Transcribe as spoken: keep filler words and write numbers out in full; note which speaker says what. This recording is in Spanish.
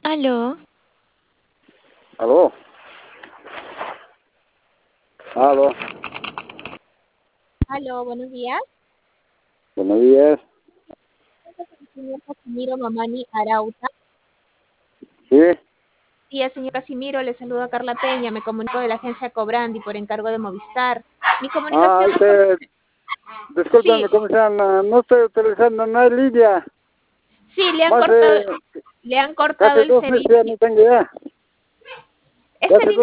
Speaker 1: Aló.
Speaker 2: Aló. Aló.
Speaker 3: Aló, buenos días.
Speaker 2: Buenos días.
Speaker 3: Señor Casimiro Mamani Arauta.
Speaker 2: Sí.
Speaker 3: Sí, el señor Casimiro, le saluda Carla Peña, me comunico de la agencia Cobrandi por encargo de Movistar. Mi
Speaker 2: Ah,
Speaker 3: comunicación es
Speaker 2: este,
Speaker 3: porque... Sí,
Speaker 2: discúlpame, ¿cómo se llama? No estoy utilizando, no hay línea.
Speaker 3: sí, le han
Speaker 2: Más
Speaker 3: cortado,
Speaker 2: de
Speaker 3: le han cortado
Speaker 2: casi
Speaker 3: el
Speaker 2: dos meses ya
Speaker 3: servicio.
Speaker 2: no tengo ya.
Speaker 3: Esta
Speaker 2: Casi
Speaker 3: línea